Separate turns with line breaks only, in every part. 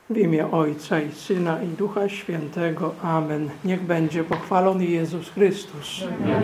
W imię Ojca i Syna i Ducha Świętego. Amen. Niech będzie pochwalony Jezus Chrystus.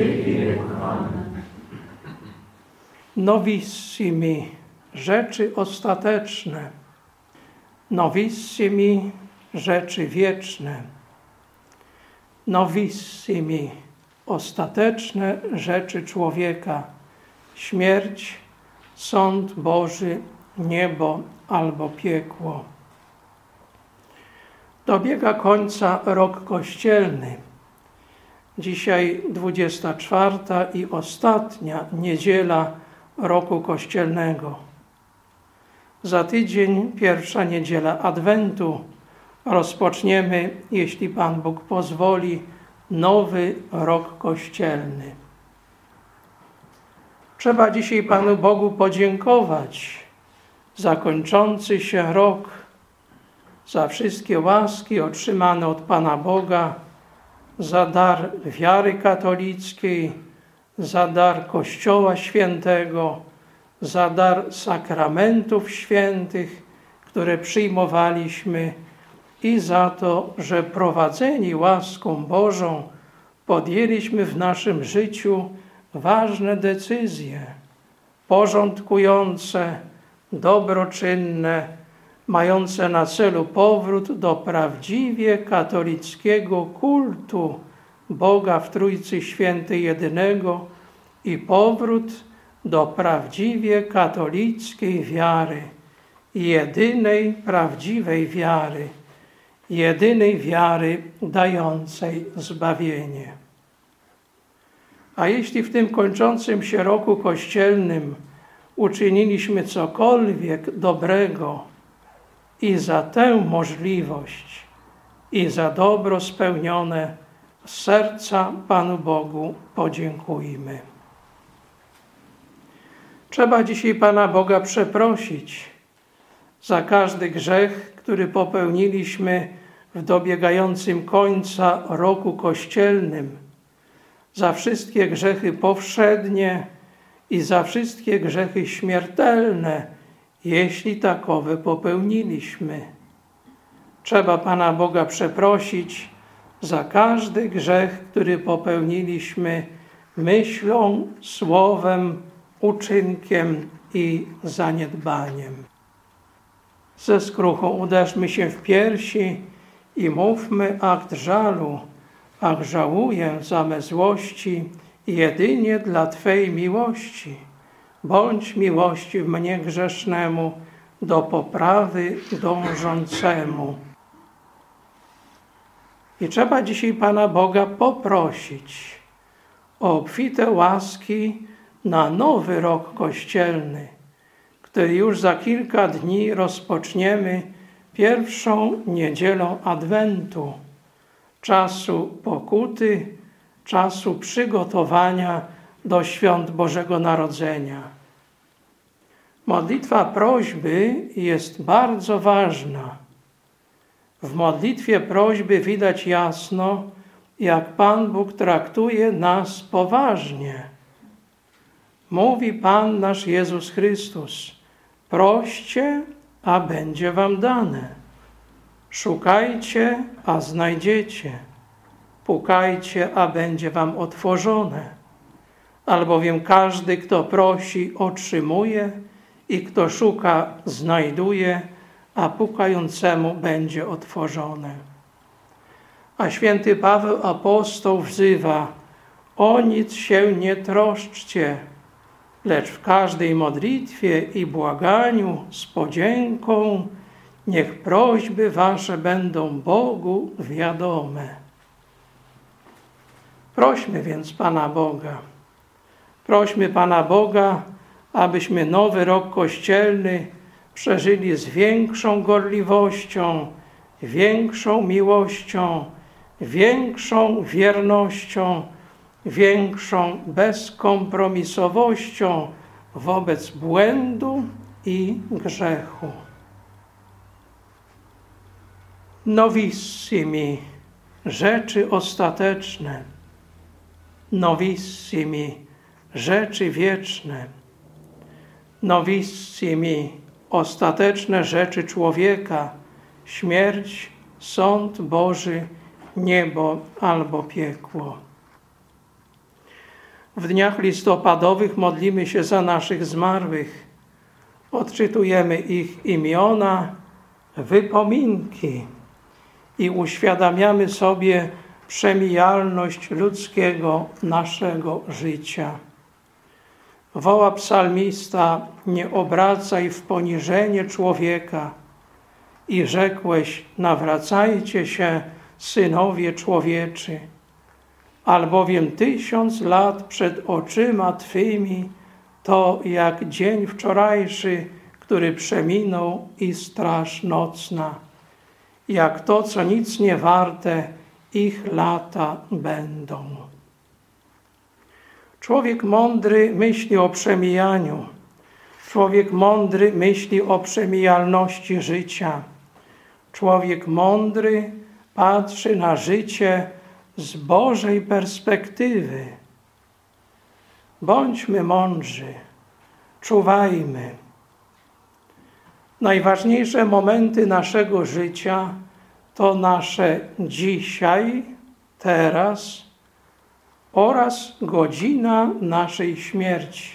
Novissimi, rzeczy ostateczne. Novissimi, rzeczy wieczne. Novissimi, ostateczne rzeczy człowieka. Śmierć, sąd Boży, niebo albo piekło. Dobiega końca rok kościelny. Dzisiaj 24. i ostatnia niedziela roku kościelnego. Za tydzień pierwsza niedziela Adwentu. Rozpoczniemy, jeśli Pan Bóg pozwoli, nowy rok kościelny. Trzeba dzisiaj Panu Bogu podziękować za kończący się rok, za wszystkie łaski otrzymane od Pana Boga, za dar wiary katolickiej, za dar Kościoła Świętego, za dar sakramentów świętych, które przyjmowaliśmy i za to, że prowadzeni łaską Bożą podjęliśmy w naszym życiu ważne decyzje, porządkujące, dobroczynne, mające na celu powrót do prawdziwie katolickiego kultu Boga w Trójcy Świętej jedynego i powrót do prawdziwie katolickiej wiary, jedynej prawdziwej wiary, jedynej wiary dającej zbawienie. A jeśli w tym kończącym się roku kościelnym uczyniliśmy cokolwiek dobrego i za tę możliwość, i za dobro spełnione, z serca Panu Bogu podziękujmy. Trzeba dzisiaj Pana Boga przeprosić za każdy grzech, który popełniliśmy w dobiegającym końca roku kościelnym, za wszystkie grzechy powszednie i za wszystkie grzechy śmiertelne, jeśli takowe popełniliśmy. Trzeba Pana Boga przeprosić za każdy grzech, który popełniliśmy myślą, słowem, uczynkiem i zaniedbaniem. Ze skruchą uderzmy się w piersi i mówmy akt żalu, ach żałuję za me złości jedynie dla Twej miłości. Bądź miłościw mnie grzesznemu, do poprawy dążącemu. I trzeba dzisiaj Pana Boga poprosić o obfite łaski na nowy rok kościelny, który już za kilka dni rozpoczniemy pierwszą niedzielą Adwentu, czasu pokuty, czasu przygotowania do świąt Bożego Narodzenia. Modlitwa prośby jest bardzo ważna. W modlitwie prośby widać jasno, jak Pan Bóg traktuje nas poważnie. Mówi Pan nasz Jezus Chrystus: proście, a będzie wam dane. Szukajcie, a znajdziecie. Pukajcie, a będzie wam otworzone. Albowiem każdy, kto prosi, otrzymuje i kto szuka, znajduje, a pukającemu będzie otworzone. A święty Paweł apostoł wzywa: o nic się nie troszczcie, lecz w każdej modlitwie i błaganiu z podzięką niech prośby wasze będą Bogu wiadome. Prośmy więc Pana Boga. Prośmy Pana Boga, abyśmy nowy rok kościelny przeżyli z większą gorliwością, większą miłością, większą wiernością, większą bezkompromisowością wobec błędu i grzechu. Novissimi, rzeczy ostateczne. Novissimi, rzeczy wieczne. Novissimi, ostateczne rzeczy człowieka, śmierć, sąd Boży, niebo albo piekło. W dniach listopadowych modlimy się za naszych zmarłych. Odczytujemy ich imiona, wypominki i uświadamiamy sobie przemijalność ludzkiego naszego życia. Woła psalmista: nie obracaj w poniżenie człowieka. I rzekłeś: nawracajcie się, synowie człowieczy, albowiem 1000 lat przed oczyma Twymi to jak dzień wczorajszy, który przeminął, i straż nocna. Jak to, co nic nie warte, ich lata będą. Człowiek mądry myśli o przemijaniu. Człowiek mądry myśli o przemijalności życia. Człowiek mądry patrzy na życie z Bożej perspektywy. Bądźmy mądrzy, czuwajmy. Najważniejsze momenty naszego życia to nasze dzisiaj, teraz oraz godzina naszej śmierci.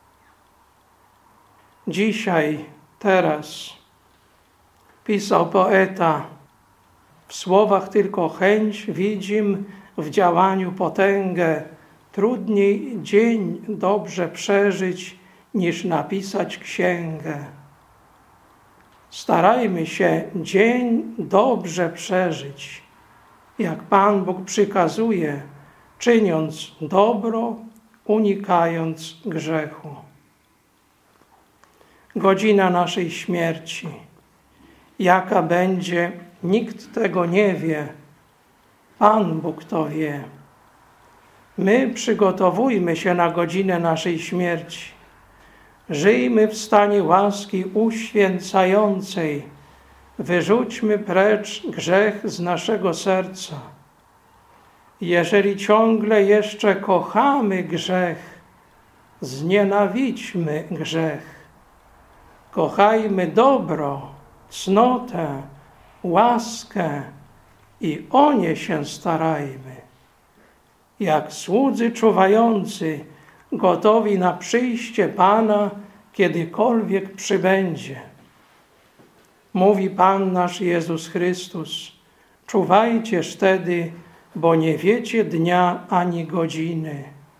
Dzisiaj, teraz. Pisał poeta: w słowach tylko chęć widzim, w działaniu potęgę. Trudniej dzień dobrze przeżyć, niż napisać księgę. Starajmy się dzień dobrze przeżyć, jak Pan Bóg przykazuje, czyniąc dobro, unikając grzechu. Godzina naszej śmierci. Jaka będzie, nikt tego nie wie. Pan Bóg to wie. My przygotowujmy się na godzinę naszej śmierci. Żyjmy w stanie łaski uświęcającej. Wyrzućmy precz grzech z naszego serca. Jeżeli ciągle jeszcze kochamy grzech, znienawidźmy grzech. Kochajmy dobro, cnotę, łaskę i o nie się starajmy. Jak słudzy czuwający, gotowi na przyjście Pana, kiedykolwiek przybędzie. Mówi Pan nasz Jezus Chrystus: czuwajcież wtedy, bo nie wiecie dnia ani godziny.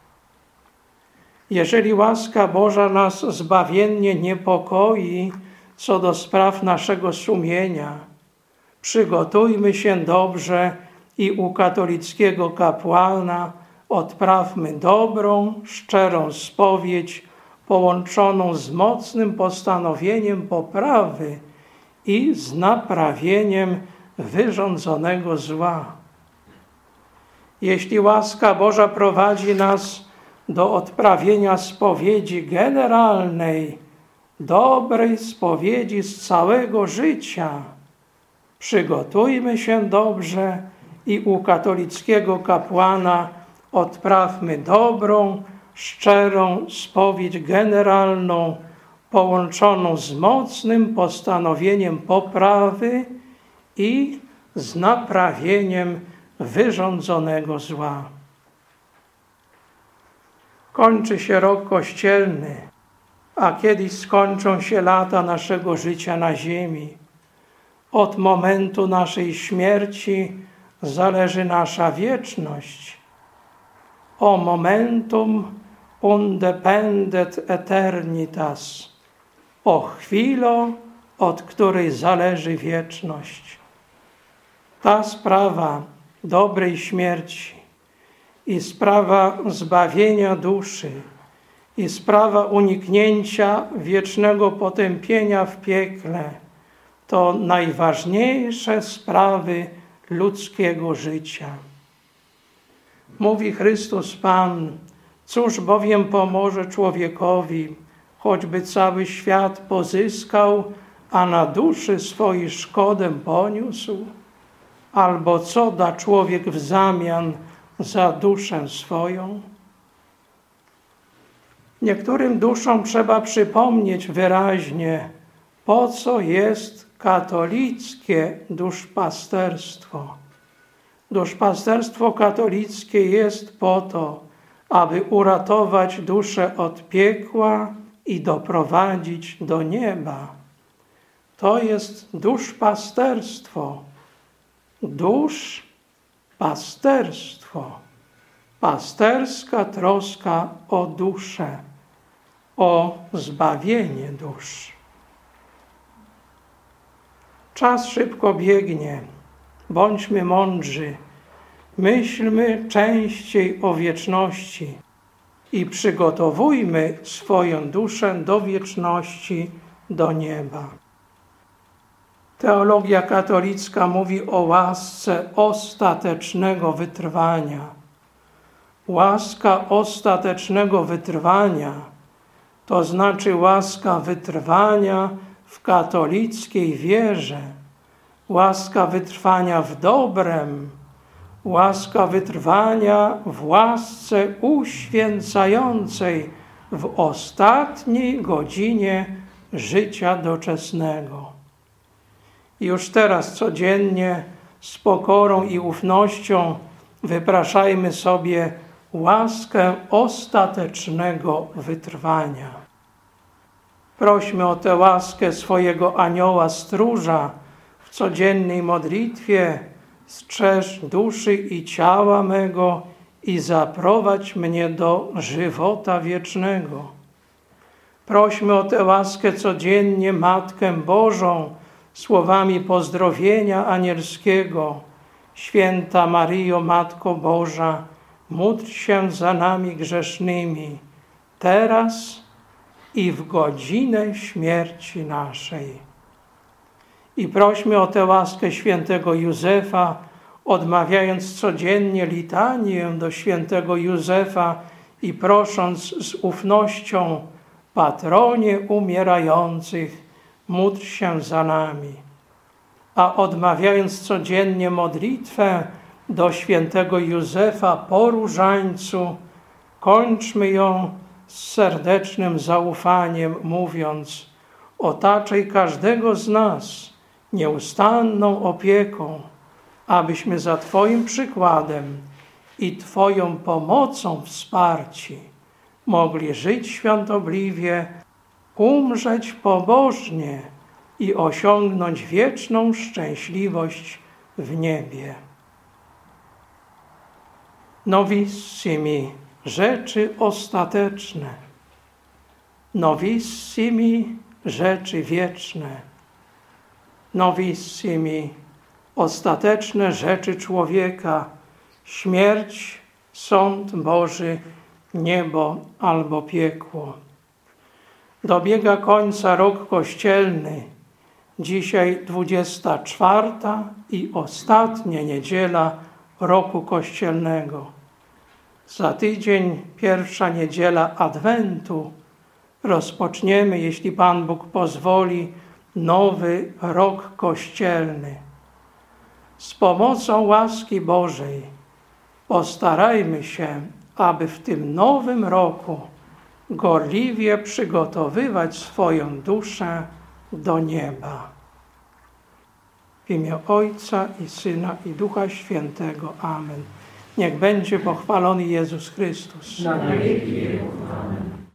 Jeżeli łaska Boża nas zbawiennie niepokoi co do spraw naszego sumienia, przygotujmy się dobrze i u katolickiego kapłana odprawmy dobrą, szczerą spowiedź połączoną z mocnym postanowieniem poprawy i z naprawieniem wyrządzonego zła. Jeśli łaska Boża prowadzi nas do odprawienia spowiedzi generalnej, dobrej spowiedzi z całego życia, przygotujmy się dobrze i u katolickiego kapłana odprawmy dobrą, szczerą spowiedź generalną, połączoną z mocnym postanowieniem poprawy i z naprawieniem wyrządzonego zła. Kończy się rok kościelny, a kiedyś skończą się lata naszego życia na ziemi. Od momentu naszej śmierci zależy nasza wieczność. O momentum undependet eternitas. O chwilę, od której zależy wieczność. Ta sprawa dobrej śmierci i sprawa zbawienia duszy i sprawa uniknięcia wiecznego potępienia w piekle to najważniejsze sprawy ludzkiego życia. Mówi Chrystus Pan: cóż bowiem pomoże człowiekowi, choćby cały świat pozyskał, a na duszy swojej szkodę poniósł? Albo co da człowiek w zamian za duszę swoją? Niektórym duszom trzeba przypomnieć wyraźnie, po co jest katolickie duszpasterstwo. Duszpasterstwo katolickie jest po to, aby uratować duszę od piekła i doprowadzić do nieba. To jest duszpasterstwo. Duszpasterstwo. Pasterska troska o duszę, o zbawienie dusz. Czas szybko biegnie. Bądźmy mądrzy. Myślmy częściej o wieczności i przygotowujmy swoją duszę do wieczności, do nieba. Teologia katolicka mówi o łasce ostatecznego wytrwania. Łaska ostatecznego wytrwania to znaczy łaska wytrwania w katolickiej wierze, łaska wytrwania w dobrem, łaska wytrwania w łasce uświęcającej w ostatniej godzinie życia doczesnego. Już teraz codziennie z pokorą i ufnością wypraszajmy sobie łaskę ostatecznego wytrwania. Prośmy o tę łaskę swojego anioła stróża w codziennej modlitwie: strzeż duszy i ciała mego i zaprowadź mnie do żywota wiecznego. Prośmy o tę łaskę codziennie Matkę Bożą słowami pozdrowienia anielskiego: Święta Maryjo, Matko Boża, módl się za nami grzesznymi, teraz i w godzinę śmierci naszej. I prośmy o tę łaskę świętego Józefa, odmawiając codziennie litanię do świętego Józefa i prosząc z ufnością: Patronie umierających, módl się za nami. A odmawiając codziennie modlitwę do świętego Józefa po różańcu, kończmy ją z serdecznym zaufaniem, mówiąc: otaczaj każdego z nas nieustanną opieką, abyśmy za Twoim przykładem i Twoją pomocą wsparci mogli żyć świątobliwie, umrzeć pobożnie i osiągnąć wieczną szczęśliwość w niebie. Novissimi, rzeczy ostateczne. Novissimi, rzeczy wieczne. Novissimi, ostateczne rzeczy człowieka, śmierć, sąd Boży, niebo albo piekło. Dobiega końca rok kościelny. Dzisiaj 24. i ostatnia niedziela roku kościelnego. Za tydzień pierwsza niedziela Adwentu. Rozpoczniemy, jeśli Pan Bóg pozwoli, nowy rok kościelny. Z pomocą łaski Bożej postarajmy się, aby w tym nowym roku gorliwie przygotowywać swoją duszę do nieba. W imię Ojca i Syna i Ducha Świętego. Amen. Niech będzie pochwalony Jezus Chrystus.
Na wieki wieków. Amen.